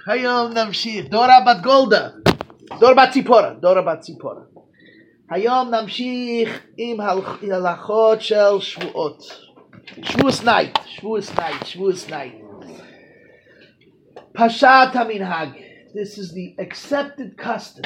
Hayom namshich. Dora bat Golda. Dora bat Tzipora. Hayom namshich im halachot shel Shvuot. Shavuos night. Pashat haminhag. This is the accepted custom.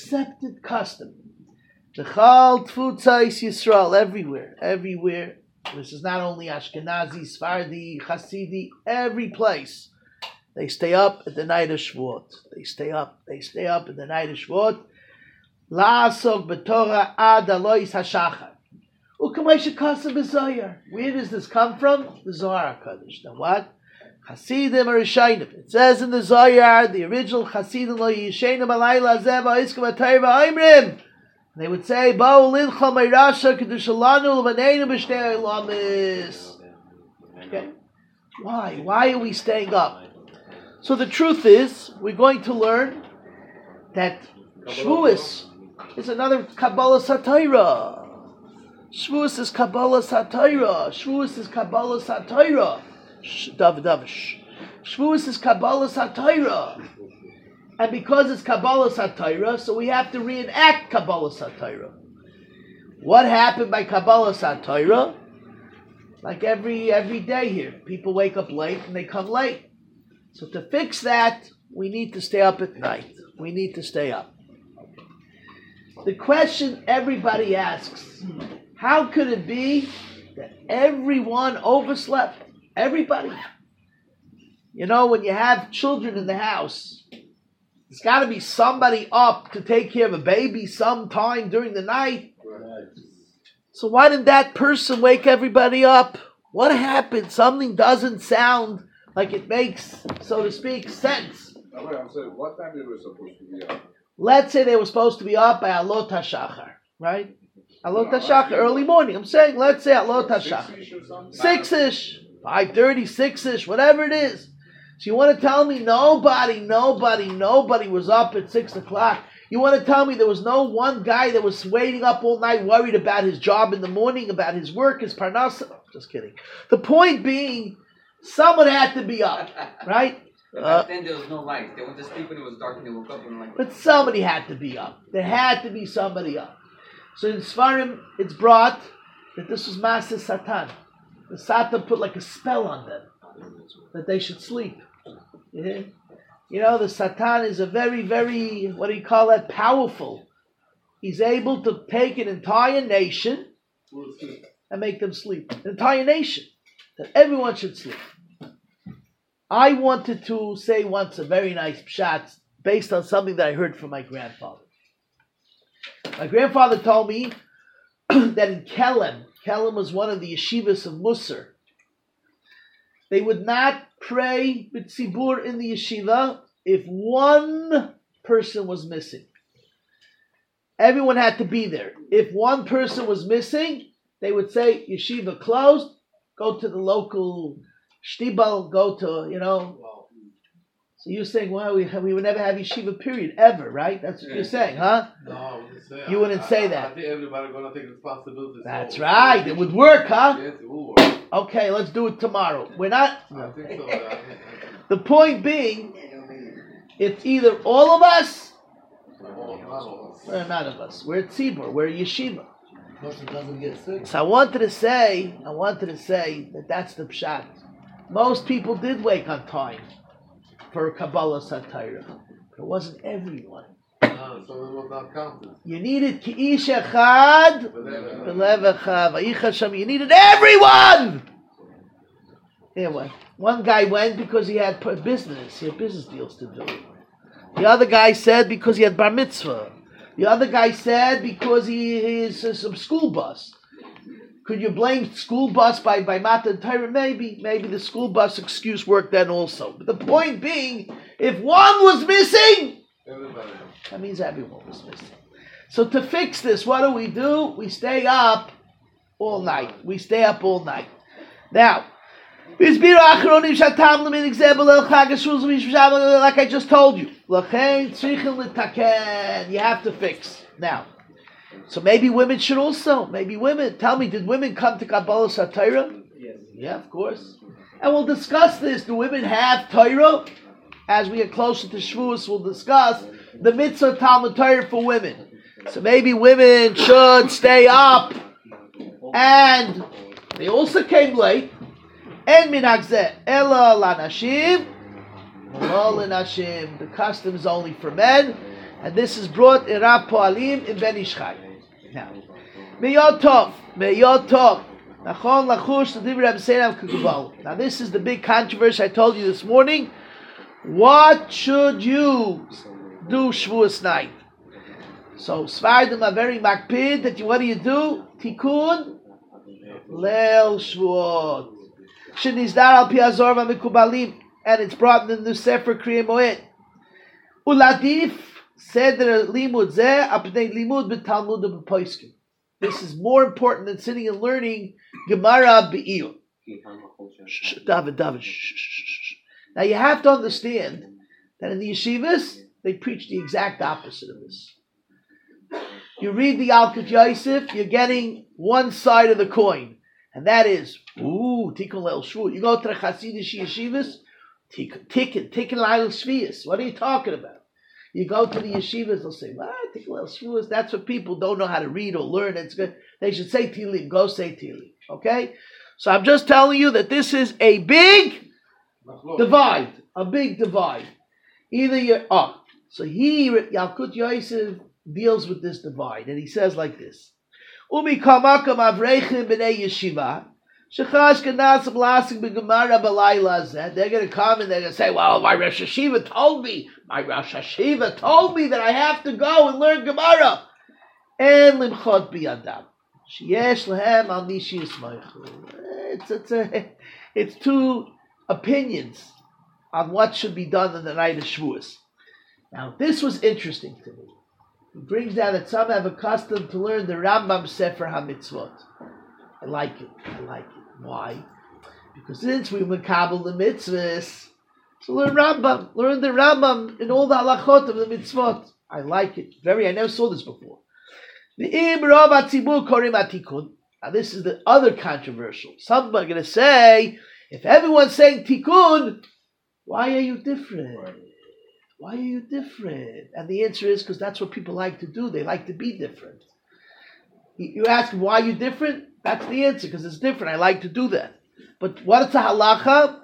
The Chal Tfutzais Yisrael, everywhere. This is not only Ashkenazi, Sfardi, Hasidi, every place. They stay up at the night of Shavuot. They stay up at the night of Shavuot. La'asok b'Torah ad alois hashachar. U'kamaysh kasam b'Zohar. Where does this come from? The Zohar HaKadosh. Now what? Hasidim or Rishayim. It says in the Zohar, the original Hasidim lo yishenu b'layla zeh v'iskum atayr v'aimrim. They would say, "Ba'u lincha meirasha kedushalanu l'baneinu b'shnei olamis." Okay, why are we staying up? So the truth is, we're going to learn that Shavuos is another Kabbalah Satira. Shavuos is Kabbalah Satira. Shavuos is Kabbalah Satira. Shavuos is Kabbalah Satira. And because it's Kabbalah Satira, so we have to reenact Kabbalah Satira. What happened by Kabbalah Satira? Like every day here, people wake up late and they come late. So to fix that, we need to stay up at night. We need to stay up. The question everybody asks, how could it be that everyone overslept? Everybody. You know, when you have children in the house, there's got to be somebody up to take care of a baby sometime during the night. So why didn't that person wake everybody up? What happened? Something doesn't sound like it makes, so to speak, sense. I'm saying, what time they were supposed to be up? Let's say they were supposed to be up by Alot HaShachar, right? Alot HaShachar, early morning. I'm saying, let's say Alot HaShachar. 6-ish, 5:30, 6-ish, whatever it is. So you want to tell me nobody was up at 6 o'clock? You want to tell me there was no one guy that was waiting up all night worried about his job in the morning, about his work, his parnasa? Just kidding. The point being, someone had to be up, right? Back then there was no light. They went to sleep when it was dark and they woke up and like. But somebody had to be up. There had to be somebody up. So in Sfarim, it's brought that this was Maaseh Satan. The Satan put like a spell on them that they should sleep. You know, the Satan is a very, very, what do you call that, powerful. He's able to take an entire nation and make them sleep. An entire nation. That everyone should sleep. I wanted to say once a very nice pshat based on something that I heard from my grandfather. My grandfather told me that in Kelm was one of the yeshivas of Musar, they would not pray b'tzibur in the yeshiva if one person was missing. Everyone had to be there. If one person was missing, they would say, yeshiva closed, go to the local shtibal, go to, you know. So you're saying, well, we would never have yeshiva, period, ever, right? That's what you're saying, huh? No, I wouldn't say. You wouldn't say that. I think everybody's going to take responsibility. That's right. It would work, huh? Yes, it will work. Okay, let's do it tomorrow. We're not... I think so. The point being, it's either all of us, or none of us. We're tzibur, we're yeshiva. Doesn't get sick. So I wanted to say that that's the pshat. Most people did wake on time for a Kabbalah Satira, but it wasn't everyone. So it was not counted. You needed ki'ish echad, b'lev echad, v'yich Hashem. You needed everyone. Anyway, one guy went because he had business. He had business deals to do. The other guy said because he had bar mitzvah. The other guy said because he is some school bus. Could you blame school bus by Matan Torah? Maybe the school bus excuse worked then also. But the point being, if one was missing, that means everyone was missing. So to fix this, what do? We stay up all night. Now, like I just told you, you have to fix. Now, so maybe women should also. Tell me, did women come to Kabbalah Satira? Yes. Yeah, of course. And we'll discuss this. Do women have Torah? as we get closer to Shavuos, we'll discuss the mitzvah Talmud Torah for women. So maybe women should stay up, and they also came late. En minhag zeh ela lanashim, lo lenashim. The custom is only for men, and this is brought in Rav Poalim in Ben Ish Chai. Now, meyot tov. Nachon lachush l'divrei Reb Seinam k'gubal. Now, this is the big controversy I told you this morning. What should you do Shavuos night? So Sfardim are very makpid that what do? Tikkun Leil Shavuot. Shenizdar al pi hazor v'mikubalim, and it's brought in the Sefer Kriyei Moed. Uladif seder limud zeh apnei limud b'talmud u'b'poiskim. This is more important than sitting and learning Gemara be'iyur. David. Now you have to understand that in the yeshivas they preach the exact opposite of this. You read the Alkut Yosef, you're getting one side of the coin, and that is, Tikkun Leil Shavuot. You go to the Hasidic yeshivas, Tikkun Leil Shvius. What are you talking about? You go to the yeshivas, they'll say, Tikkun Leil Shavuos. That's what people don't know how to read or learn. It's good. They should say Tehillim. Go say Tehillim. Okay? So I'm just telling you that this is a big divide. A big divide. Either you're so Yalkut Yosef deals with this divide, and he says like this: Umi kamakam avreichim b'nei yeshiva shechash kanasim lasik b'gemara b'layla zeh. They're going to come and they're going to say, "Well, my Rosh Hashiva told me that I have to go and learn Gemara." And limchot biyadam sheyesh lehem al nishi yismaichu. It's two opinions on what should be done on the night of Shavuos. Now, this was interesting to me. He brings down that some have a custom to learn the Rambam Sefer HaMitzvot. I like it. Why? Because since we makabel the mitzvahs, so learn the Rambam in all the halachot of the mitzvot. I like it. I never saw this before. The Im Rav HaTzibur Korim HaTikun. Now this is the other controversial. Some are going to say, if everyone's saying Tikkun, why are you different? Right. Why are you different? And the answer is because that's what people like to do. They like to be different. You ask why you're different? That's the answer, because it's different. I like to do that. But what is the halacha?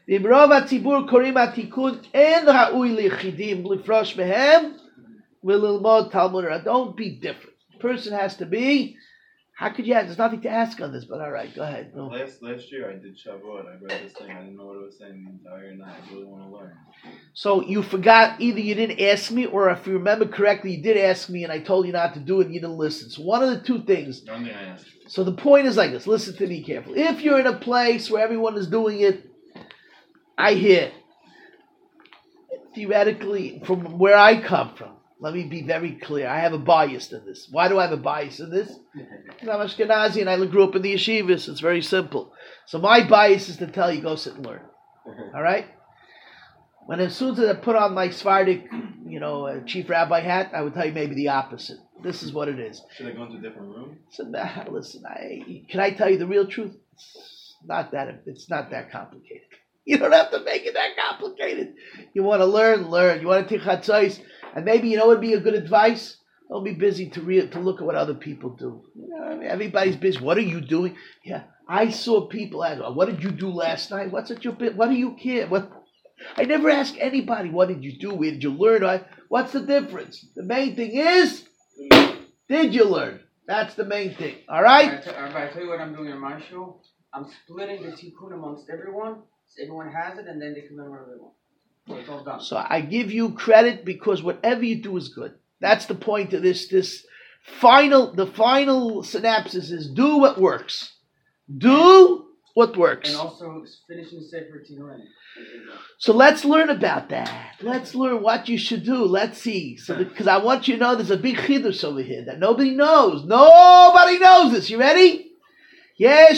Don't be different. The person has to be. How could you ask? There's nothing to ask on this, but all right, go ahead. No. Last year I did Shavuot. I read this thing. I didn't know what it was saying the entire night. I really want to learn. So you forgot, either you didn't ask me, or if you remember correctly, you did ask me and I told you not to do it and you didn't listen. So one of the two things. Only I asked you. So the point is like this. Listen to me carefully. If you're in a place where everyone is doing it, I hear. Theoretically, from where I come from, let me be very clear. I have a bias in this. Why do I have a bias in this? Because I'm Ashkenazi and I grew up in the yeshivas. It's very simple. So my bias is to tell you, go sit and learn. All right? When as soon as I put on my Sephardic, chief rabbi hat, I would tell you maybe the opposite. This is what it is. Should I go into a different room? So, listen, can I tell you the real truth? It's not that complicated. You don't have to make it that complicated. You want to learn. You want to take chatzos. And maybe, what would be a good advice? Don't be busy to look at what other people do. Everybody's busy. What are you doing? Yeah, I saw people ask, what did you do last night? What's at your bit? What do you care? I never ask anybody, what did you do? Where did you learn? What's the difference? The main thing is, did you learn? That's the main thing. All right? I tell you what I'm doing in my show. I'm splitting the tikkun amongst everyone. So everyone has it, and then they can learn whatever they want. So it's all done. So I give you credit because whatever you do is good. That's the point of this. The final synopsis is do what works. Do what works. And also finishing Sefer Tehillim. So let's learn about that. Let's learn what you should do. Let's see. Because I want you to know there's a big chiddush over here that nobody knows. Nobody knows this. You ready? You have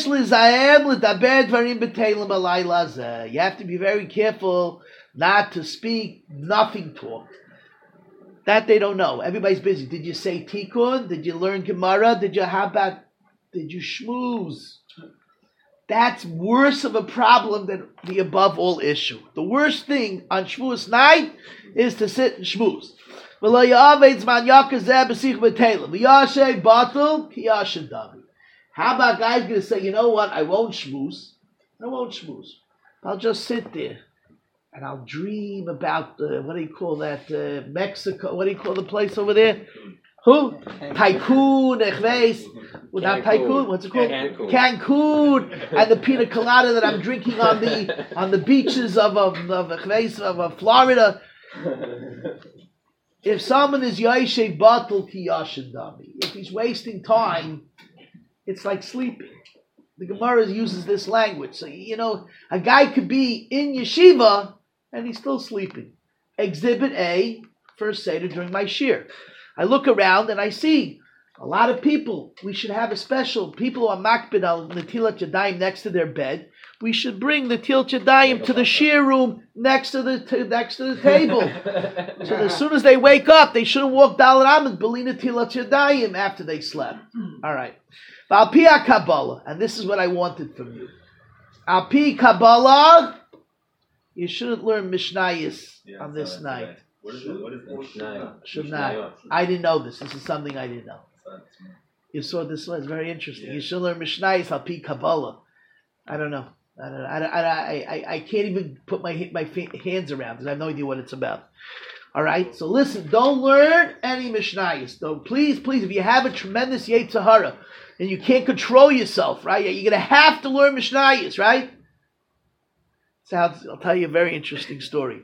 to be very careful not to speak nothing talk. That they don't know. Everybody's busy. Did you say tikkun? Did you learn Gemara? Did you schmooze? That's worse of a problem than the above all issue. The worst thing on Shavuos night is to sit and shmooze. How about guys going to say, you know what, I won't shmooze. I'll just sit there and I'll dream about, what do you call that, Mexico, what do you call the place over there? Who? Tycoon, well, not Tycoon, what's it called? Cancun, and the pina colada that I'm drinking on the beaches of Florida. If someone is Yoshev Batel Ki Yashin Dami, if he's wasting time, it's like sleeping. The Gemara uses this language. So, a guy could be in yeshiva and he's still sleeping. Exhibit A, first Seder during my shir. I look around and I see a lot of people. We should have a special, people who are makbid al Netilat Yadayim next to their bed. We should bring the Netilat Yadayim to the shir room next to the table. So as soon as they wake up, they shouldn't walk Dalet Amud B'li Netilat Yadayim after they slept. All right. Al Pi Kabbalah, and this is what I wanted from you. Al Pi Kabbalah, you shouldn't learn Mishnayos on this night. What is that? Should not. I didn't know this. This is something I didn't know. You saw this one. It's very interesting. You should learn Mishnayos Al Pi Kabbalah. I don't know. I can't even put my hands around it. I have no idea what it's about. All right. So listen. Don't learn any Mishnayos. So please, if you have a tremendous Yetzer Hara and you can't control yourself, right? You're gonna have to learn Mishnayos, right? I'll tell you a very interesting story.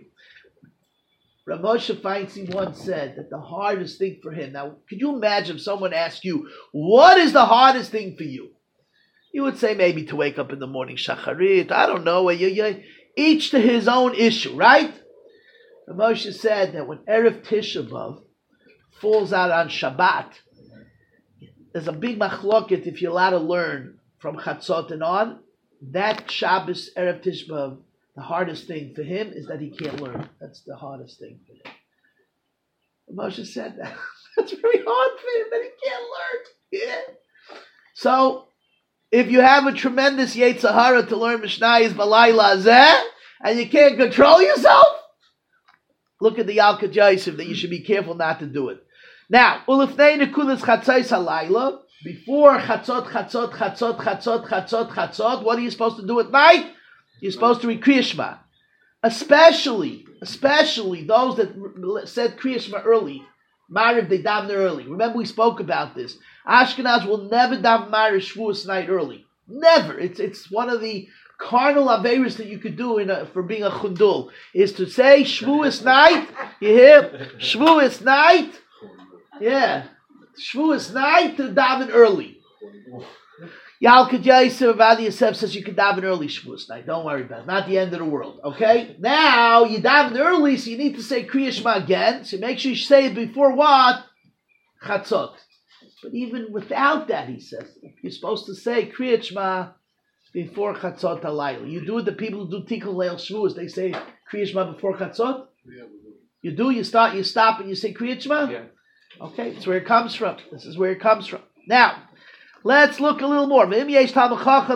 Rav Moshe Feinstein once said that the hardest thing for him. Now, could you imagine if someone asked you, what is the hardest thing for you? You would say maybe to wake up in the morning, shacharit, I don't know, each to his own issue, right? Rav Moshe said that when Erev Tisha B'Av falls out on Shabbat, there's a big machloket if you're allowed to learn from Chatzot and on. That Shabbos, Erev Tisha B'Av, the hardest thing for him is that he can't learn. That's the hardest thing for him. Moshe said that. That's very hard for him that he can't learn. Yeah. So, if you have a tremendous Yetzer Hara to learn Mishnayos Balayla Zeh, and you can't control yourself, look at the Yalkut Yosef that you should be careful not to do it. Now, Ulifnei Nekudas Chatzos Halayla, before Chatzot, what are you supposed to do at night? You're supposed to read Kriya Shema. Especially those that said Kriya Shema early. Mariv, they daven early. Remember we spoke about this. Ashkenaz will never daven Mariv Shavuos night early. Never. It's one of the carnal averis that you could do for being a chundul, is to say Shavuos night. You hear? Shavuos night. Yeah. Shavuos night to daven early. Yalkut Yosef Adi Yosef says you can daven early Shavuos night. Don't worry about it. Not the end of the world. Okay? Now, you daven early, so you need to say Kriya Shema again. So make sure you say it before what? Chatzot. But even without that, he says, you're supposed to say Kriya Shema before Chatzot Halayla. You do it, the people who do Tikkun Leil Shavuos, they say Kriya Shema before Chatzot? You do? You stop and you say Kriya Shema? Yeah. Okay, that's where it comes from. This is where it comes from. Now, let's look a little more. Let's say you have a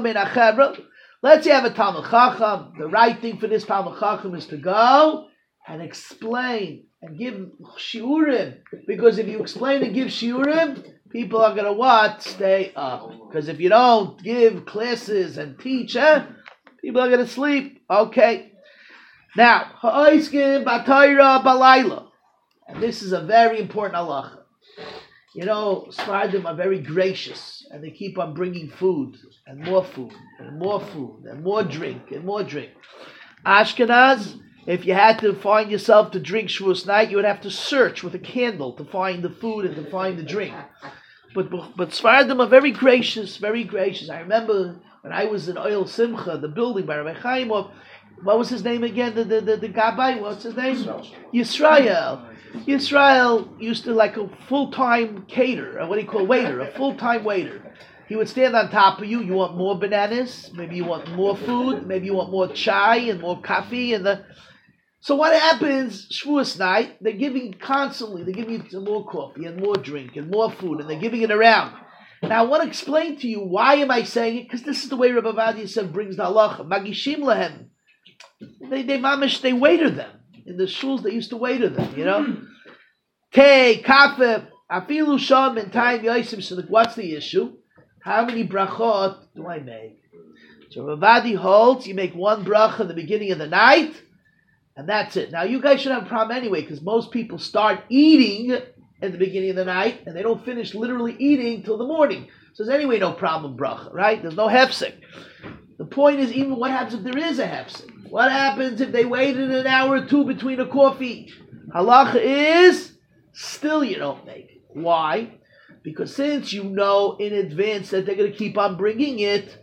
Talmud Chacham. The right thing for this Talmud Chacham is to go and explain and give shiurim. Because if you explain and give shiurim, people are going to what? Stay up. Because if you don't give classes and teach, people are going to sleep. Okay. Now, ha'oiskim b'torah b'layla. And this is a very important halacha. Sfardim are very gracious, and they keep on bringing food, and more food, and more food, and more drink, and more drink. Ashkenaz, if you had to find yourself to drink Shavuos night, you would have to search with a candle to find the food and to find the drink. But Sfardim are very gracious, very gracious. I remember when I was in Oil Simcha, the building by Rabbi Chaimov, what was his name again? The Gabbai, what's his name? Yisrael. Yisrael used to like a full-time waiter, a full-time waiter. He would stand on top of you. You want more bananas? Maybe you want more food? Maybe you want more chai and more coffee? So what happens, Shavuos night, they're giving you more coffee and more drink and more food, and they're giving it around. Now, I want to explain to you why am I saying it, because this is the way Rabbi Vadia said brings the halacha. Magishim lahem. They waiter them. In the shuls, they used to waiter them, you know? Tei, kafe, afilu sham in time yosim. So what's the issue? How many brachot do I make? So Ravadi holds, you make one bracha in the beginning of the night, and that's it. Now you guys should have a problem anyway, because most people start eating at the beginning of the night, and they don't finish literally eating till the morning. So there's anyway no problem bracha, right? There's no hefsek. The point is, even what happens if there is a hefsek? What happens if they waited an hour or two between a coffee? Halacha is, still you don't make it. Why? Because since you know in advance that they're going to keep on bringing it,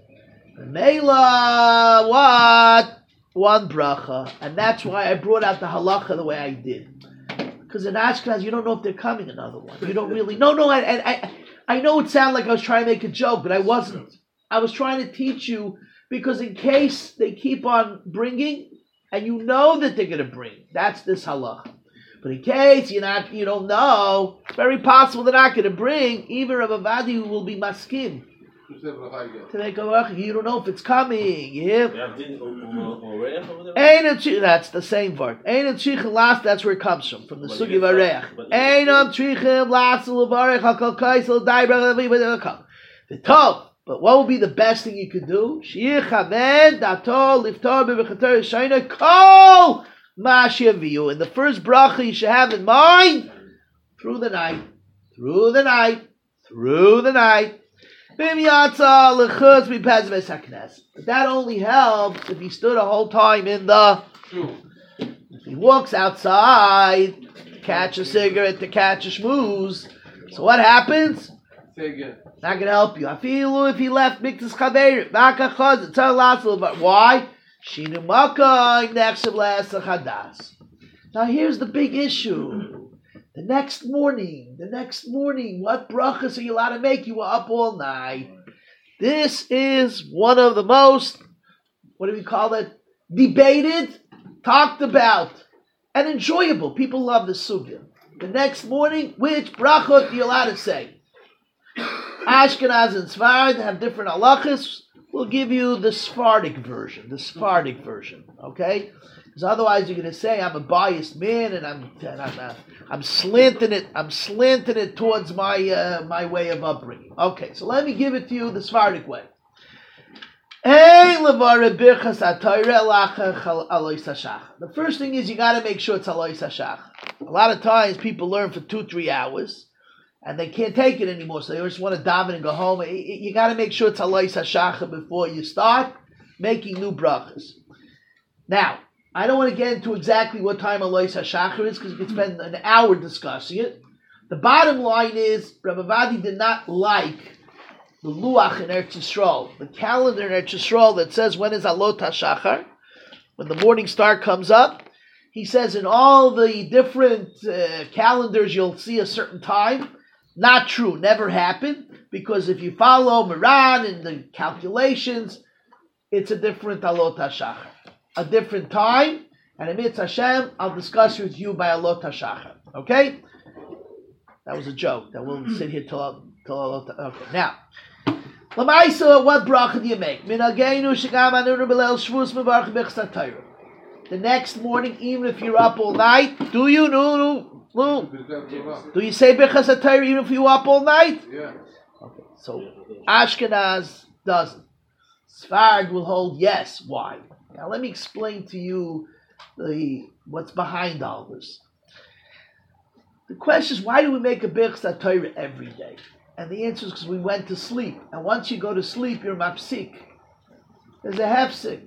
Mela, what? One bracha. And that's why I brought out the halacha the way I did. Because in Ashkenaz, you don't know if they're coming another one. You don't really. No, I know it sounded like I was trying to make a joke, but I wasn't. I was trying to teach you, because in case they keep on bringing, and you know that they're going to bring, that's this halacha. But in case you don't know, it's very possible they're not going to bring. Even Rabbi Vadi will be maskim. To make a bracha, you don't know if it's coming. You hear? That's the same word. Einam tzrichim last. That's where it comes from the sugi vareach. Einam tzrichim last levarech hakol kaisel daibrach. The tov. But what would be the best thing you could do? Shichaven dato liftar b'bechater shayna kol mashiaviu. In the first bracha, you should have in mind through the night. But that only helps if he stood a whole time in the. If he walks outside, catch a cigarette to catch a schmooze. So what happens? Say again. Not going to help you. I feel if he left Miktas Chaver, why? Now here's the big issue. The next morning, what brachas are you allowed to make? You were up all night. This is one of the most, what do we call it? Debated, talked about, and enjoyable. People love the sugya. The next morning, which brachot are you allowed to say? Ashkenaz and Sfarad have different halachas. We'll give you the Sephardic version. Okay? Because otherwise you're going to say I'm a biased man and I'm slanting it towards my way of upbringing. Okay, so let me give it to you the Sephardic way. The first thing is you got to make sure it's Alois Hashach. A lot of times people learn for 2-3 hours and they can't take it anymore, so they just want to daven and go home. You got to make sure it's Alois Hashach before you start making new brachas. Now, I don't want to get into exactly what time Alois HaShachar is, because you could spend an hour discussing it. The bottom line is, Rabbi Vadi did not like the Luach in Eretz Yisrael, the calendar in Eretz Yisrael that says when is Alot HaShachar, when the morning star comes up. He says in all the different calendars you'll see a certain time. Not true, never happened, because if you follow Moran and the calculations, it's a different Alot HaShachar. A different time, and Amitz Hashem, I'll discuss with you by Alot HaShachar. Okay? That was a joke. That we'll sit here till Alot HaShachar. Okay, now, Lamaisa, what bracha do you make? Minagenu shegam anunu belel shvus mevarch b'chsat Torah. The next morning, even if you're up all night, do you? No. Do you say b'chsat Torah even if you're up all night? Yeah. Okay, so Ashkenaz doesn't. Sfarad will hold yes. Why? Now let me explain to you what's behind all this. The question is, why do we make a Birchas Torah every day? And the answer is because we went to sleep. And once you go to sleep, you're mapsik. There's a hefsik.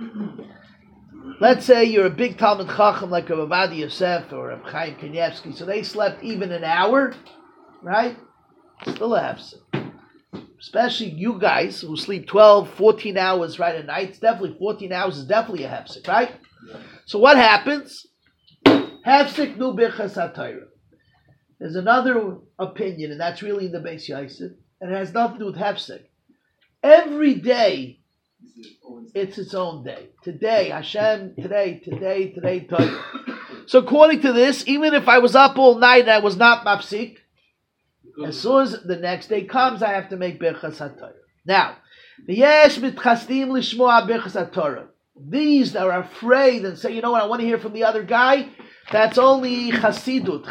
Let's say you're a big Talmud Chacham like Rav Ovadia Yosef or Rav Chaim Kanievsky, so they slept even an hour, right? Still a hefsik. Especially you guys who sleep 12, 14 hours right at night. It's definitely 14 hours is definitely a hefsek, right? Yeah. So what happens? Hefsek nu birchas haTorah. There's another opinion, and that's really in the Beis Yosef, and it has nothing to do with hefsek. Every day, it's its own day. Today, Hashem, today, Torah. So according to this, even if I was up all night and I was not mafsik, As soon as the next day comes, I have to make Birchas HaTorah. Now, v'yesh mitchasdim lishmoa Birchas HaTorah. These that are afraid and say, you know what, I want to hear from the other guy, that's only Chasidut.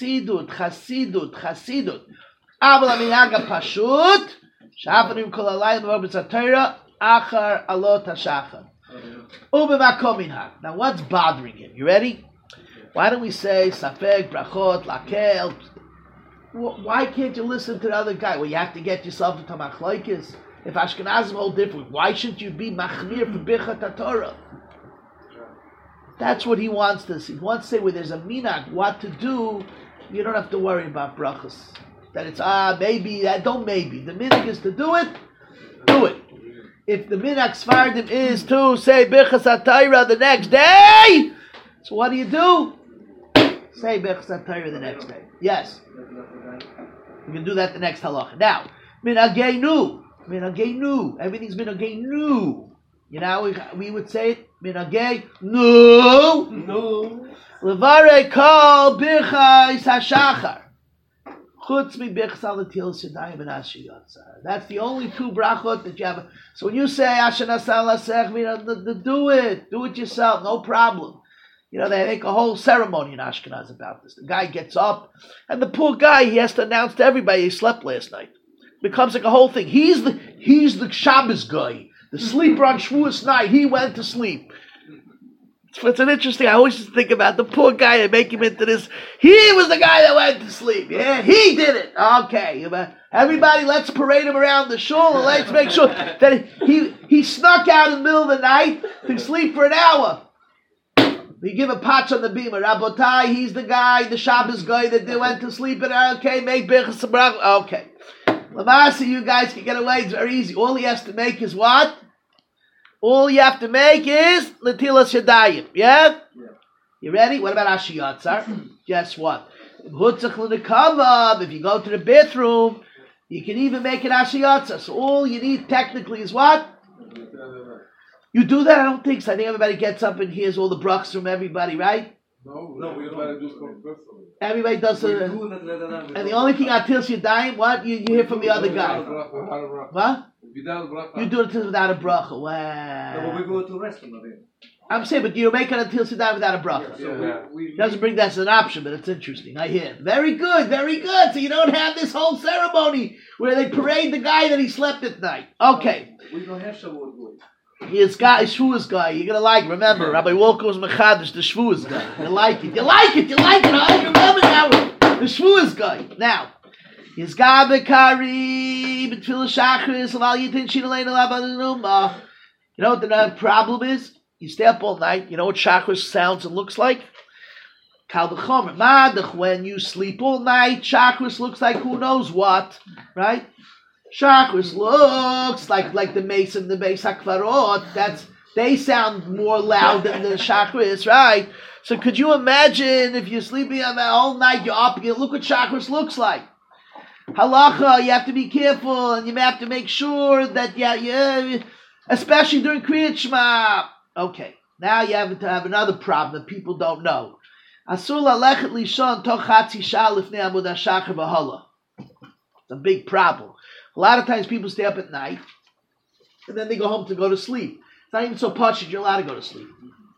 Aval ha'minhag ha'pashut, she'afanim kol halayla b'Birchas HaTorah, achar alot ha'shachar. U'b'makom minhag. Now what's bothering him? You ready? Why don't we say, Safek, Brachot, Lakel? Why can't you listen to the other guy? Well, you have to get yourself into Machlaikis. If Ashkenazim hold different, why shouldn't you be Machmir for Birchas HaTorah? That's what he wants to see. He wants to say where there's a minhag, what to do, you don't have to worry about brachas. That it's, maybe, don't maybe. The minhag is to do it, do it. If the minhag Sfardim is to say Birchas HaTorah the next day, so what do? Say Birchas HaTorah the next day. Yes. We can do that the next halacha. Now, minhageinu. Everything's minhageinu. You know, we would say it, minhageinu. Levare kol birchas hashachar. Chutz mi birchas al-Netilas Yadayim and Asher Yatzar. That's the only two brachot that you have. So when you say Asher Nasal Lasech, do it yourself, no problem. You know, they make a whole ceremony in Ashkenaz about this. The guy gets up, and the poor guy, he has to announce to everybody he slept last night. It becomes like a whole thing. He's the Shabbos guy, the sleeper on Shavuos night. He went to sleep. It's an interesting. I always just think about the poor guy and make him into this. He was the guy that went to sleep. Yeah, he did it. Okay, everybody, let's parade him around the shul and let's make sure that he snuck out in the middle of the night to sleep for an hour. We give a patch on the beamer. Rabotai, he's the guy, the Shabbos guy that went to sleep and okay, make Birchas HaBrachot. Okay. Lamasi, you guys can get away. It's very easy. All he has to make is what? All you have to make is Netilas Yadayim. Yeah? You ready? What about Asher Yatzar? Guess what? If you go to the bathroom, you can even make it Asher Yatzar. So all you need technically is what? You do that? I don't think so. I think everybody gets up and hears all the brachs from everybody, right? No, we gotta do something personally. Everybody does it. And the only thing Netilas Yadayim, what? You hear from the other guy. What? You do it without a bracha. Wow. No, we go to restaurant. I'm saying, but you make it until Netilas Yadayim without a bracha. Doesn't bring that as an option, but it's interesting. I hear. Very good, very good. So you don't have this whole ceremony where they parade the guy that he slept at night. Okay. We don't have Shavuot boys. He's got a Shavuos guy. You're gonna like. Remember, Rabbi Walker was mechadish, the Shavuos guy. You like it. I remember now. The Shavuos guy. Now, he's got Bekari, B'tfilah Shachris, Laval Yitin Shinalein Alabanuma. You know what the problem is? You stay up all night. You know what Shachris sounds and looks like? Kal v'chomer. Madach, when you sleep all night, Shachris looks like who knows what, right? Shachris looks like the mason, the Beis HaKvarot. They sound more loud than the Shachris, right? So could you imagine if you're sleeping all night, you're up, look what Shachris looks like. Halacha, you have to be careful, and you have to make sure that, especially during Kriyat Shema. Okay, now you have to have another problem that people don't know. Asur lalechet lishon toch chatzi shah lifnei amud hashachar v'hala. It's a big problem. A lot of times people stay up at night, and then they go home to go to sleep. It's not even so posh that you're allowed to go to sleep.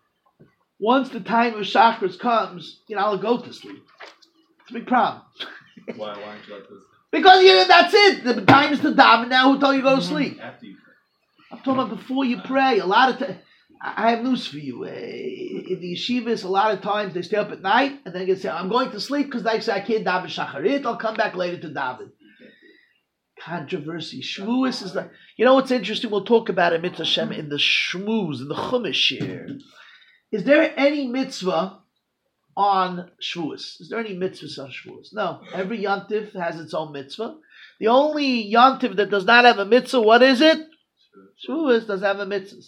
Once the time of Shachris comes, I'll go to sleep. It's a big problem. Why aren't you like this? Because that's it. The time is to daven now. Who told you to go to sleep? After you pray. I'm talking about before you pray. A lot of times, I have news for you. In the yeshivas, a lot of times they stay up at night and then they say, I'm going to sleep because they say, I can't daven shacharit. I'll come back later to daven. Controversy. Shavuos is like, what's interesting? We'll talk about it, Mitzvah Shem, in the Shmuz, in the Chumash here. Is there any mitzvah on Shavuos? Is there any mitzvahs on Shavuos? No. Every Yontif has its own mitzvah. The only Yontif that does not have a mitzvah, what is it? Shavuos does have a mitzvah.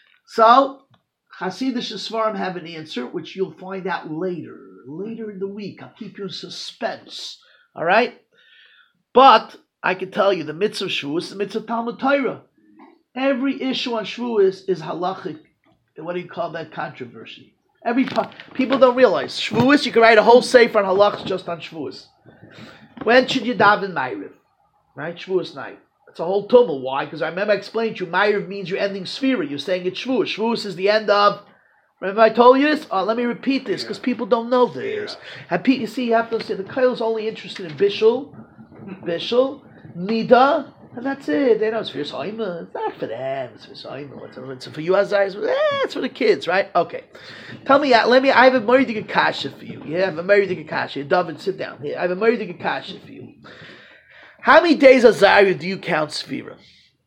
So, Hasidish Svarim have an answer, which you'll find out later in the week. I'll keep you in suspense. All right? But I can tell you the mitzvah of Shavuos is the mitzvah of Talmud Torah. Every issue on Shavuos is halachic. What do you call that? Controversy. People don't realize Shavuos. You can write a whole sefer on halachas just on Shavuos. When should you daven Ma'ariv? Right? Shavuos night. It's a whole tumult. Why? Because I remember I explained to you, Ma'ariv means you're ending Sfira. You're saying it's Shavuos. Shavuos is the end of... Remember I told you this? Oh, let me repeat this because people don't know this. And you see, you have to say the Koil is only interested in Bishul, Nida, and that's it. They know it's for Soima. It's not for them. It's for Soima. It's for you as it's for the kids, right? Okay. Tell me, I have a Moridig Kasha for you. Yeah, I have a Moridig Kasha. David, sit down. Here, I have a Moridig Kasha for you. How many days of Zarya do you count Sfira?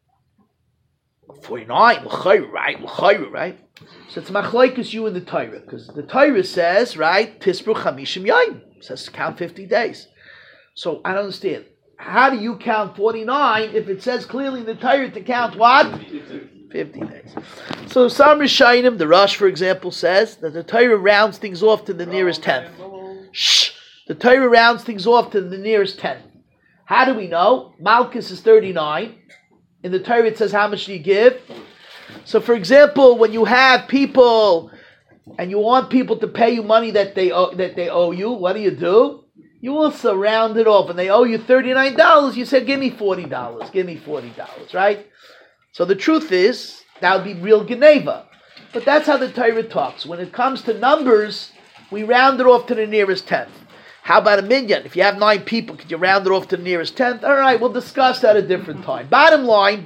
49, right? So it's machlokes you in the Torah, because the Torah says, right, Tisbru Chamishim Yom, says to count 50 days. So I don't understand. How do you count 49 if it says clearly in the Torah to count what? 50 days. So some Rishonim, the Rosh, for example, says that the Torah rounds things off to the nearest tenth. The Torah rounds things off to the nearest tenth. How do we know? Malchus is 39. In the Torah it says how much do you give? So for example, when you have people and you want people to pay you money that they owe you, what do? You also round it off, and they owe you $39. You said, give me $40, right? So the truth is, that would be real Geneva. But that's how the Torah talks. When it comes to numbers, we round it off to the nearest tenth. How about a minyan? If you have 9 people, could you round it off to the nearest tenth? All right, we'll discuss that at a different time. Bottom line,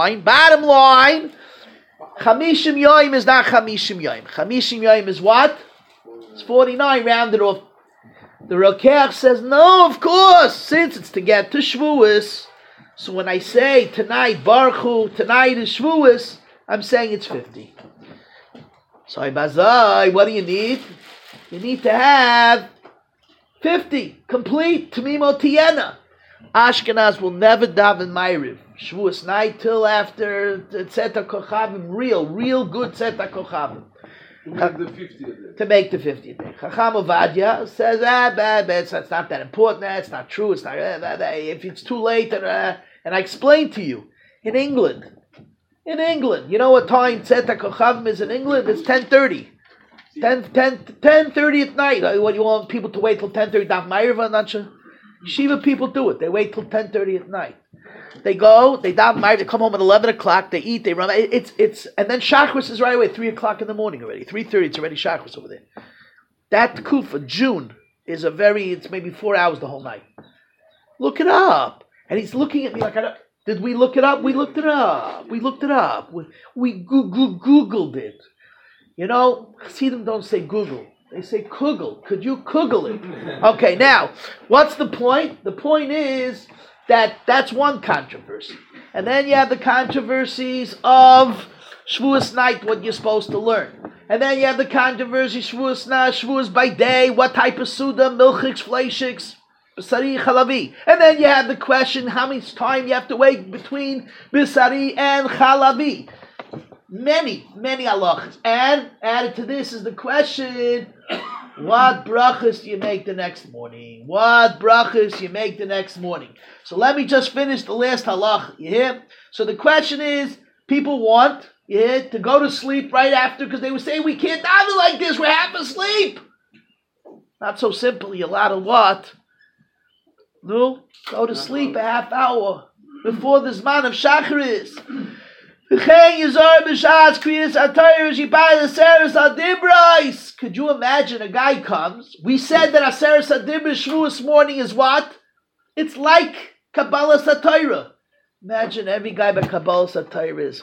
Chamishim Yom is not Chamishim Yom. Chamishim Yom is what? It's 49, rounded off. The Rokeach says, no, of course, since it's to get to Shavuos. So when I say tonight, Baruch Hu, tonight is Shavuos, I'm saying it's 50. So Bazai, what do you need? You need to have 50, complete, Tamimo Tiena. Ashkenaz will never daven Ma'ariv. Shavuos night till after Tzeta Kochavim, real good Tzeta Kochavim. To make the 50th day. Chacham Ovadia says, it's not that important, it's not true, it's not, if it's too late, and I explained to you, in England, you know what time Tzeta Kochavim is in England? It's 10:30. 10:30 at night. What, you want people to wait till 10:30? Daf Ma'ariv, not sure. Shiva people do it. They wait till 10:30 at night. They go, they daven Ma'ariv, they come home at 11 o'clock, they eat, they run. It's and then Shachris is right away, 3 o'clock in the morning already. 3:30, it's already Shachris over there. That Kufa, June, is it's maybe 4 hours the whole night. Look it up. And he's looking at me like, did we look it up? We looked it up. We Googled it. You know, Chassidim don't say Google. They say Kugel. Could you Kugel it? Okay, now, what's the point? The point is that's one controversy. And then you have the controversies of Shavuos night, what you're supposed to learn. And then you have the controversy, Shavuos night, Shavuos by day, what type of Suda, Milchiks, Fleishiks, Bisari, Chalavi. And then you have the question, how much time you have to wait between Bisari and Chalavi. Many halachas. And added to this is the question, what brachas do you make the next morning? So let me just finish the last halacha. You hear? So the question is, people want to go to sleep right after because they were saying we can't daven like this, we're half asleep. Not so simple. You're allowed to what? No? Go to sleep a half hour before the Zman of Shacharis. Could you imagine a guy comes? We said that Aseres Adibra Shavuos morning is what? It's like Kabbalah Satira. Imagine every guy by Kabbalah Satira is.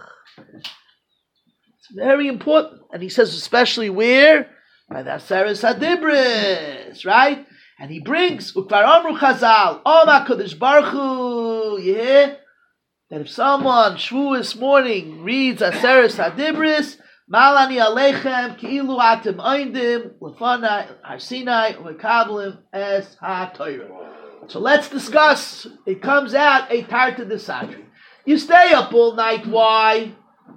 It's very important. And he says especially where? By the Aseres Adibris, right? And he brings Ukvar Amru Chazal, Oma Kodesh Baruch Hu, you hear? That if someone Shavuos morning reads Aseres Hadibris, Malani Aleichem Ki'ilu Atem Oindim Lefanai Harsinai Umekablim Es HaTorah. So let's discuss. It comes out a Tarta Desadri. You stay up all night. Why?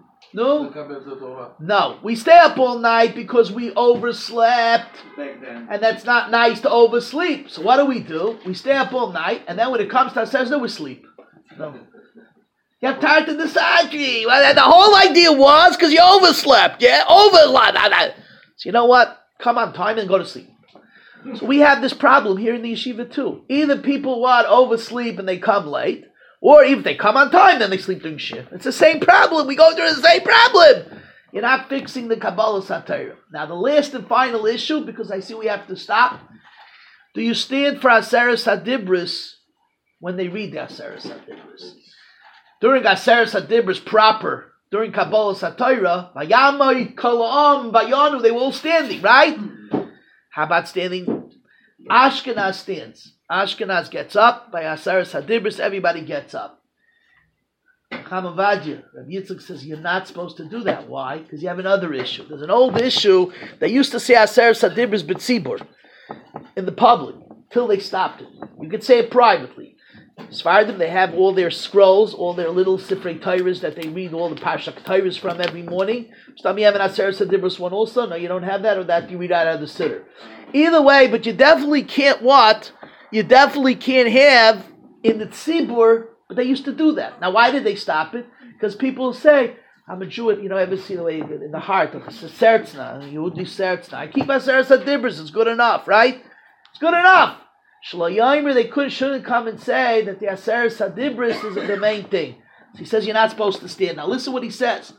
No. We stay up all night because we overslept, and that's not nice to oversleep. So what do? We stay up all night, and then when it comes to Aseres, we sleep. No. You have time to decide. The whole idea was because you overslept. Yeah, overslept. So you know what? Come on time and go to sleep. So we have this problem here in the yeshiva too. Either people oversleep and they come late, or if they come on time, then they sleep during shift. It's the same problem. We go through the same problem. You're not fixing the Kabbalah Satira. Now the last and final issue, because I see we have to stop. Do you stand for Aseres HaDibris when they read the Aseres HaDibris? During Aseres HaDibris proper, during Kabbalah Satira, Vayamai Kalaam Vayanu, they were all standing, right? How about standing? Ashkenaz stands. Ashkenaz gets up. By Aseres HaDibris, everybody gets up. Chamavadia, Rabbi Yitzchak says you're not supposed to do that. Why? Because you have another issue. There's an old issue. They used to say Aseres HaDibris b'tzibur in the public till they stopped it. You could say it privately. As far as them, they have all their scrolls, all their little Sifrei Torahs that they read all the Parshak Torahs from every morning. Some you have an Aseres HaDibris one also. No, you don't have that, or that you read out of the Siddur. Either way, but you definitely can't what? You definitely can't have in the tzibur. But they used to do that. Now, why did they stop it? Because people say, I'm a Jew, ever see the way in the heart of Sertzna, Yehudi Sertzna. I keep Aseres HaDibris, it's good enough, right? It's good enough. Shlo Yomer, they shouldn't come and say that the Aseres HaDibris is the main thing. So he says you're not supposed to stand. Now, listen what he says.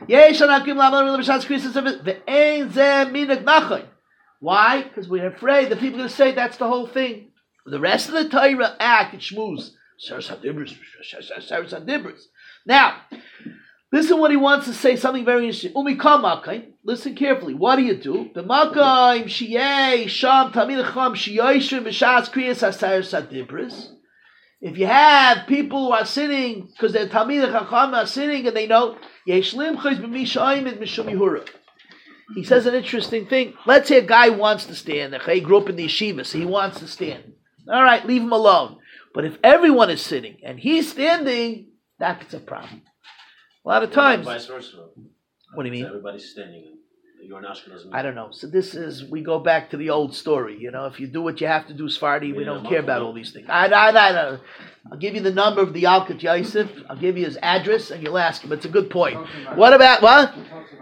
Why? Because we're afraid that people are going to say that's the whole thing. The rest of the Torah act, it's shmuz. Now, listen what he wants to say, something very interesting. Listen carefully. What do you do? If you have people who are sitting, because they're Talmidei Chacham are sitting and they know, he says an interesting thing. Let's say a guy wants to stand. He grew up in the yeshiva, so he wants to stand. All right, leave him alone. But if everyone is sitting and he's standing, that's a problem. A lot of times. Vice versa. What do you mean? Everybody's standing. You're an Ashkenaz. I don't know. So we go back to the old story. If you do what you have to do, Sephardi, we don't care about all these things. I'll give you the number of the Yalkut Yosef. I'll give you his address, and you'll ask him. It's a good point. What about, what?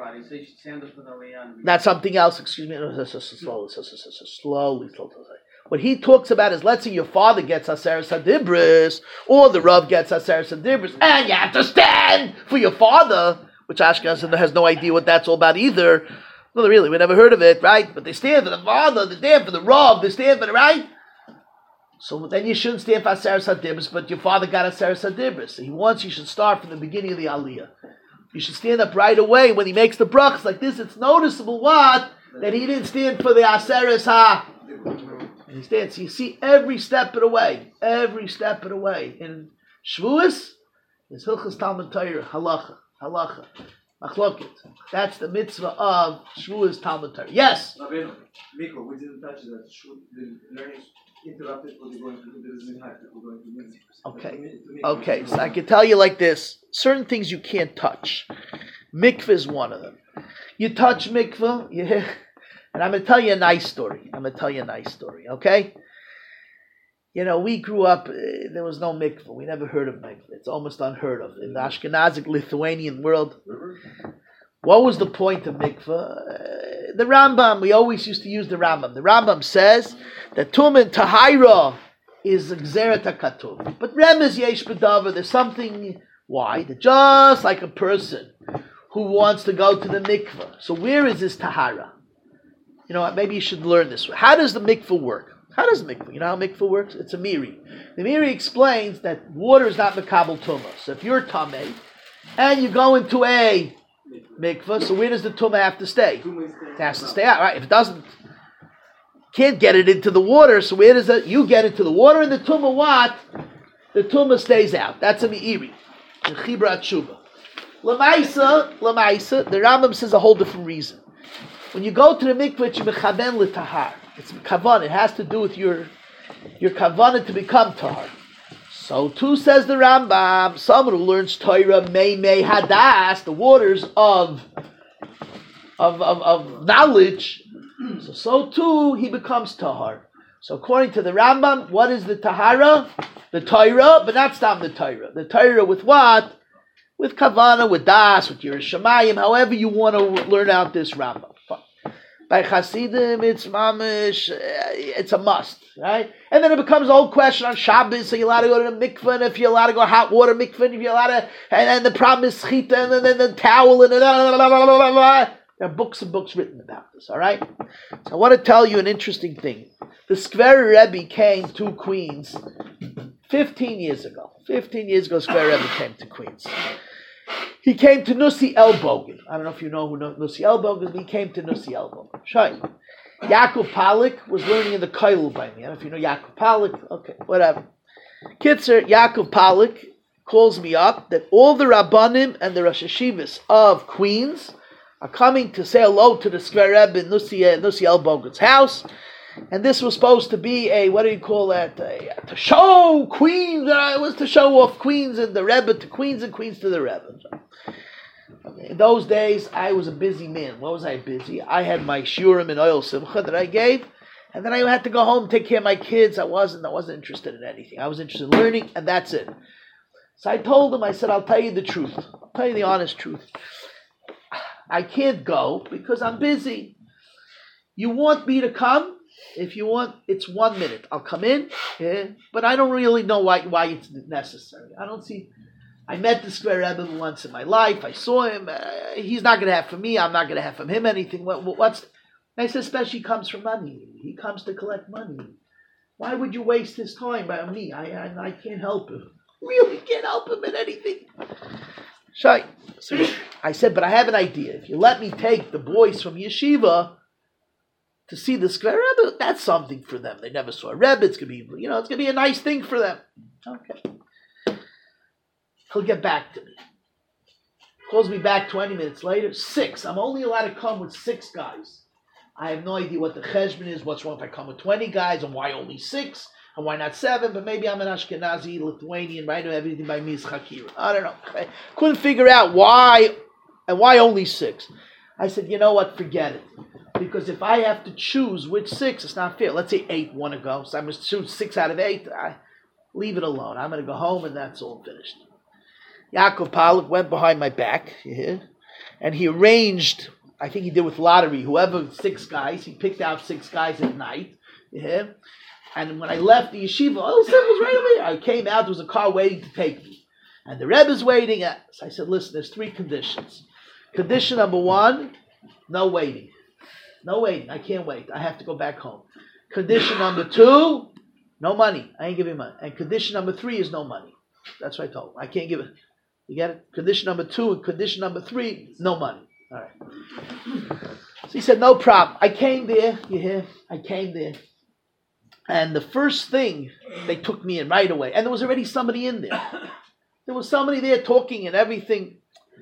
That's something else. Excuse me. Slowly. What he talks about is, let's say your father gets Aseres HaDibris, or the Rav gets Aseres HaDibris, and you have to stand for your father, which Ashkenaz has no idea what that's all about either. No, really, we never heard of it, right? But they stand for the father, they stand for the Rav, they stand for the, right? So then you shouldn't stand for Aseres HaDibris, but your father got Aseres HaDibris. So he wants you should start from the beginning of the Aliyah. You should stand up right away when he makes the brachas like this. It's noticeable what? That he didn't stand for the Aseres And he stands. So you see every step of the way. Every step of the way. In Shavuos, is Hilchas Talmud Torah, halacha, machlokit. That's the mitzvah of Shavuos Talmud Torah. Yes? Miko, we didn't touch that. The learning interrupted what we're going to do. There is Okay, so I can tell you like this. Certain things you can't touch. Mikveh is one of them. You touch mikveh, and I'm going to tell you a nice story. Okay? We grew up, there was no mikveh. We never heard of mikveh. It's almost unheard of. In the Ashkenazic Lithuanian world, what was the point of mikveh? The Rambam, we always used to use the Rambam. The Rambam says that Tum and Tahira is Gzeret HaKatuv. But Remez Yesh B'Davar, there's something, why? That just like a person who wants to go to the mikveh. So where is this Tahara? Maybe you should learn this. How does the mikveh work? How does mikveh? You know how mikveh works? It's a miri. The miri explains that water is not mekabel tumah. So if you're tamei and you go into a mikveh, so where does the tumah have to stay? It has to stay out, right? If it doesn't, can't get it into the water, so where does it? You get into the water and the tumah what? The tumah stays out. That's a meiri. The chibra tshuva. Lamaisa, the Rambam says a whole different reason. When you go to the mikveh, it's mechaben l'tahar. It's kavan. It has to do with your kavanah to become tahar. So too says the Rambam. Someone who learns Torah may hadas, the waters of knowledge. So too he becomes tahar. So according to the Rambam, what is the tahara? The Torah, but not stam the Torah. The Torah with what? With kavanah, with das, with Yerushalayim, however you want to learn out this Rambam. By Hasidim, it's mamish, it's a must, right? And then it becomes an old question on Shabbos, so you're allowed to go to the mikveh, and if you're allowed to go hot water mikveh, if you're allowed to, and the problem is chita, and then the towel, and there are books and books written about this, all right? So I want to tell you an interesting thing. The Skver Rebbe came to Queens 15 years ago. 15 years ago, Skver Rebbe came to Queens. He came to Nussi Elbogen. I don't know if you know who Nussi Elbogen is, but he came to Nussi Elbogen. Shai. Yaakov Palik was learning in the Koilel by me. I don't know if you know Yaakov Palik. Okay, whatever. Kitzer, Yaakov Palik calls me up that all the Rabbanim and the Rosh Hashivas of Queens are coming to say hello to the Skver Rebbe in Nussi Elbogen's house. And this was supposed to be a, what do you call that, to show Queens, it was to show off Queens and the Rebbe to Queens and Queens to the Rebbe. In those days, I was a busy man. What was I busy? I had my shiurim and oil simcha that I gave, and then I had to go home, take care of my kids. I wasn't interested in anything. I was interested in learning, and that's it. So I told him, I said, I'll tell you the truth. I'll tell you the honest truth. I can't go because I'm busy. You want me to come? If you want, it's 1 minute. I'll come in, but I don't really know why it's necessary. I don't see. I met the Skver Rebbe once in my life. I saw him. He's not going to have from me. I'm not going to have from him anything. What's? I said, especially he comes for money. He comes to collect money. Why would you waste his time by me? I can't help him. Really can't help him in anything. So I said, but I have an idea. If you let me take the boys from yeshiva to see the Skver Rebbe, that's something for them. They never saw a Rebbe. It's gonna be a nice thing for them. Okay. He'll get back to me. Calls me back 20 minutes later. 6. I'm only allowed to come with 6 guys. I have no idea what the cheshbon is. What's wrong if I come with 20 guys, and why only 6, and why not 7? But maybe I'm an Ashkenazi, Lithuanian, right? Everything by me is Chakira. I don't know. I couldn't figure out why, and why only 6. I said, you know what? Forget it. Because if I have to choose which 6, it's not fair. Let's say 8 want to go, so I must choose 6 out of 8. Leave it alone. I'm going to go home, and that's all finished. Yaakov Palik went behind my back, and he arranged, I think he did with lottery, whoever 6 guys, he picked out 6 guys at night, and when I left the yeshiva, was right away. I came out, there was a car waiting to take me, and the Rebbe's waiting. So I said, listen, there's 3 conditions. Condition number 1, no waiting. No waiting. I can't wait. I have to go back home. Condition number 2, no money. I ain't giving money. And condition number 3 is no money. That's what I told him. I can't give it. You get it? Condition number 2 and condition number 3, no money. All right. So he said, no problem. I came there. You hear? I came there. And the first thing, they took me in right away. And there was already somebody in there. There was somebody there talking and everything.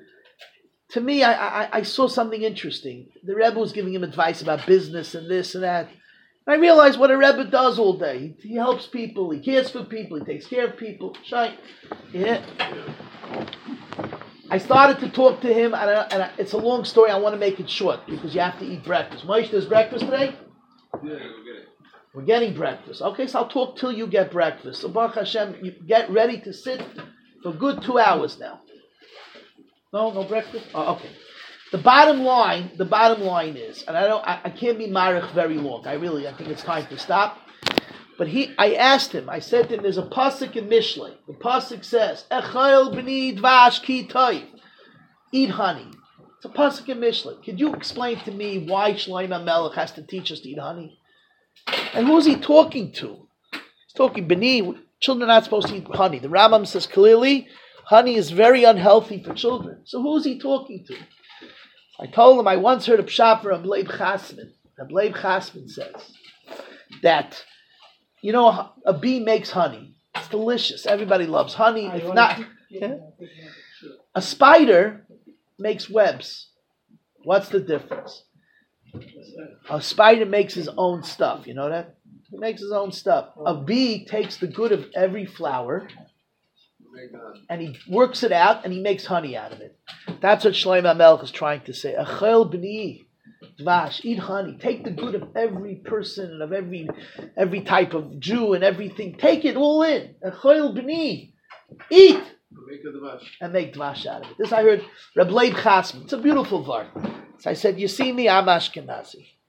To me, I saw something interesting. The Rebbe was giving him advice about business and this and that. And I realized what a Rebbe does all day. He helps people, he cares for people, he takes care of people. Yeah. I started to talk to him, and it's a long story. I want to make it short because you have to eat breakfast. Moshe, there's breakfast today? Yeah, we'll get it. We're getting breakfast. Okay, so I'll talk till you get breakfast. So Baruch Hashem, you get ready to sit for a good 2 hours now. No breakfast? Oh, okay. The bottom line is, and I can't be marich very long. I think it's time to stop. But I asked him, I said to him, there's a pasuk in Mishlei. The pasuk says, Echayel b'ni dvash ki toiv. Eat honey. It's a pasuk in Mishlei. Could you explain to me why Shlomo Melech has to teach us to eat honey? And who is he talking to? He's talking b'ni. Children are not supposed to eat honey. The Rambam says clearly, honey is very unhealthy for children. So who is he talking to? I told him I once heard a pshat from Leib Chasman. Leib Chasman says that, a bee makes honey. It's delicious. Everybody loves honey. If not, a spider makes webs. What's the difference? A spider makes his own stuff. You know that? He makes his own stuff. A bee takes the good of every flower and he works it out and he makes honey out of it. That's what Shlomo Melech is trying to say. Achel b'ni dvash, eat honey. Take the good of every person and of every type of Jew and everything. Take it all in. Achel b'ni, eat and make dvash out of it. This I heard Reb Leib Chasman. It's a beautiful word. So I said, you see me, I'm Ashkenazi.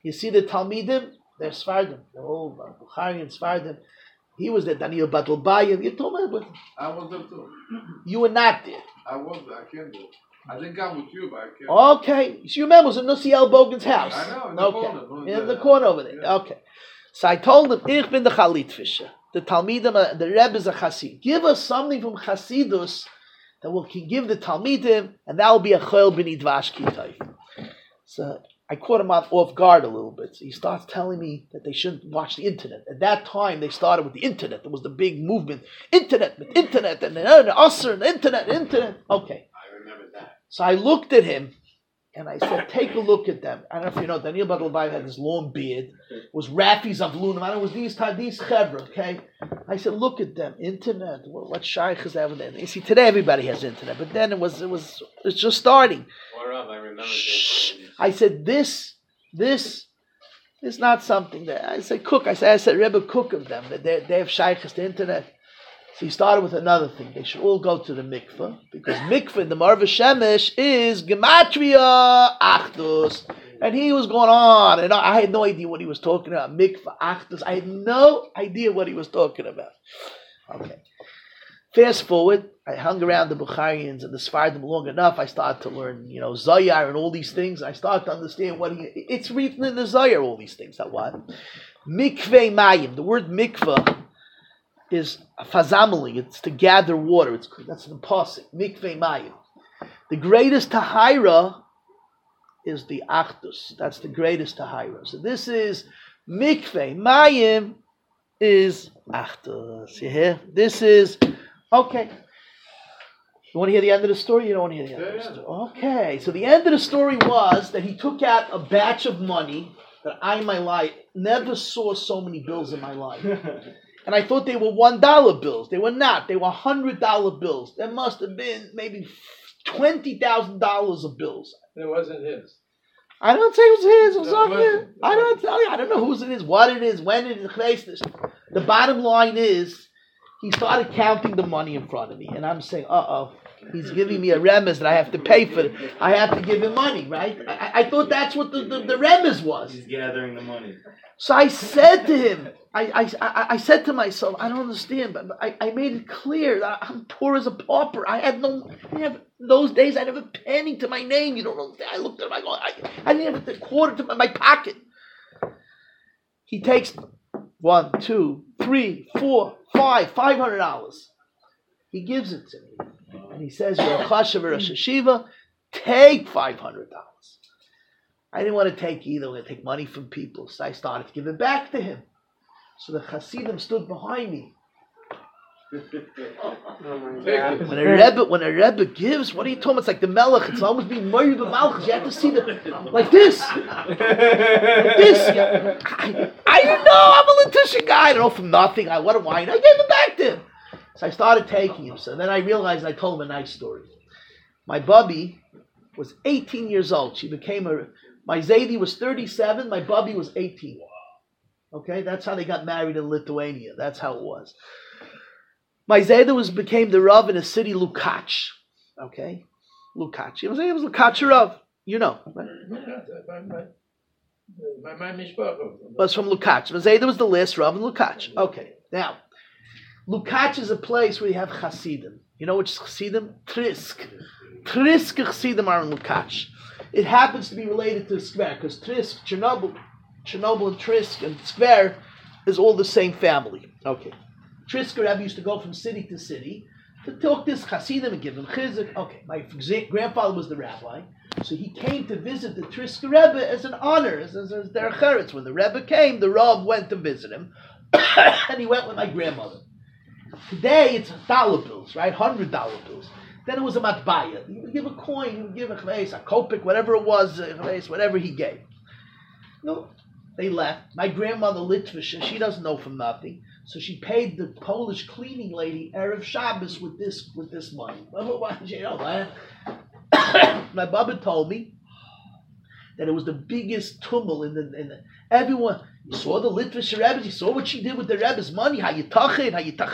You see the Talmidim, they're Sfardim. They're all Bukhari and Sfardim. He was there, Daniel Badalbayev. You told me about I was there too. you were not there. I was there. I came there. I didn't come with you, but I came. Okay. So you remember, it was in Nussi El Bogan's house. I know, in the corner. In the corner over there. Yeah. Okay. So I told him, Ich bin the Chalitfischer. The Talmidim, the Rebbe is a Chassid. Give us something from Chassidus that we can give the Talmidim, and that will be a Chol B'ni Dvash Kitay. So I caught him off guard a little bit. So he starts telling me that they shouldn't watch the internet. At that time, they started with the internet. There was the big movement. Internet, and the Usr, and the internet. Okay. I remember that. So I looked at him, and I said, take a look at them. I don't know if you know, Daniel Badalbayev had this long beard. It was Rafi Zavlunim. I don't know, it was these chevra, okay? I said, look at them. Internet. What shaykh is that with that? You see, today everybody has internet. But then it's just starting. I remember this. I said, this is not something that, I said, I said, Rebbe, cook of them. That they have shaykhs to internet. So he started with another thing. They should all go to the mikveh, because mikveh in the Marva Shemesh is Gematria Achdus. And he was going on, and I had no idea what he was talking about. Mikveh Achdus. I had no idea what he was talking about. Okay. Fast forward, I hung around the Bukharians and the Sfardim long enough. I started to learn, Zayar and all these things. I started to understand it's written in the Zayar, all these things. That what? Mikveh Mayim. The word mikveh is fazamali. It's to gather water. That's an pasuk. Mikveh Mayim. The greatest tahira is the Achdus. That's the greatest tahira. So this is Mikveh Mayim is Achdus. You hear? This is okay. You want to hear the end of the story? You don't want to hear the end of the story? Okay. So the end of the story was that he took out a batch of money that I in my life never saw so many bills in my life. And I thought they were $1 bills. They were not. They were $100 bills. There must have been maybe $20,000 of bills. It wasn't his. I don't say it was his. It was No, not it his. wasn't. I don't tell you. I don't know whose it is, what it is, when it is. The bottom line is, he started counting the money in front of me, and I'm saying, he's giving me a remez that I have to pay for it. I have to give him money, right? I thought that's what the remez was. He's gathering the money. So I said to him, I said to myself, I don't understand, but I made it clear that I'm poor as a pauper. Those days I didn't have a penny to my name. You don't understand. I looked at him, I didn't have a quarter to my pocket. He takes $1, $2, $3, $4, $500. He gives it to me. And he says, you're a chashav or a sheshiva, take $500. I didn't want to take either. I want to take money from people. So I started to give it back to him. So the Hasidim stood behind me. When a Rebbe gives, what are you talking about? It's like the Melech. It's almost being Moed Malchus. You have to see like this. Like this. I didn't know. I'm a Letitia guy. I don't know from nothing. What a wine. I gave it back to him. So I started taking him. So then I realized, I told him a nice story. My Bubby was 18 years old. She became my Zaidi was 37. My Bubby was 18. Okay, that's how they got married in Lithuania. That's how it was. My Zayda became the Rav in a city, Lukach. Okay? Lukach. You know what I'm saying? It was Lukach Rav. You know. Right? My mishpacha. Was from Lukach. My Zayda was the last Rav in Lukach. Okay. Now, Lukach is a place where you have Hasidim. You know which is Hasidim? Trisk. Trisk Hasidim are in Lukach. It happens to be related to Skver, because Trisk, Chernobyl and Trisk and Skver is all the same family. Okay. Trisker Rebbe used to go from city to city to talk this Hasidim and give him chizuk. Okay, my grandfather was the rabbi, so he came to visit the Trisker Rebbe as an honor, as their cheretz. When the Rebbe came, the Rav went to visit him, and he went with my grandmother. Today it's dollar bills, right? $100 bills. Then it was a matbaya. He would give a coin, he would give a chveis, a kopik, whatever it was, a chveis, whatever he gave. No, they left. My grandmother Litvisha, she doesn't know from nothing. So she paid the Polish cleaning lady Erev Shabbos with this money. You know, my Baba told me that it was the biggest tumult in the everyone. You saw the Litvish Rebbe. You saw what she did with the Rebbe's money. How you tachen,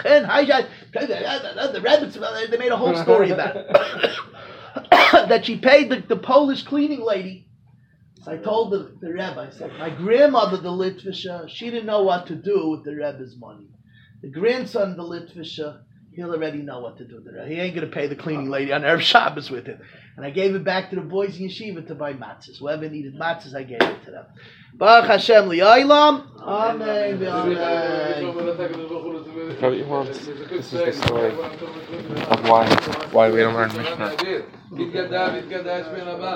the Rebbe. They made a whole story about it. That she paid the Polish cleaning lady So I told the Rebbe, I said, my grandmother, the Litvisha, she didn't know what to do with the Rebbe's money. The grandson, the Litvisha, he'll already know what to do with the Rebbe. He ain't going to pay the cleaning lady on Erev Shabbos with it. And I gave it back to the boys in Yeshiva to buy matzahs. Whoever needed matzahs, I gave it to them. Baruch Hashem li'aylam. Amen. What you want? This is the story of why we don't learn Mishnah.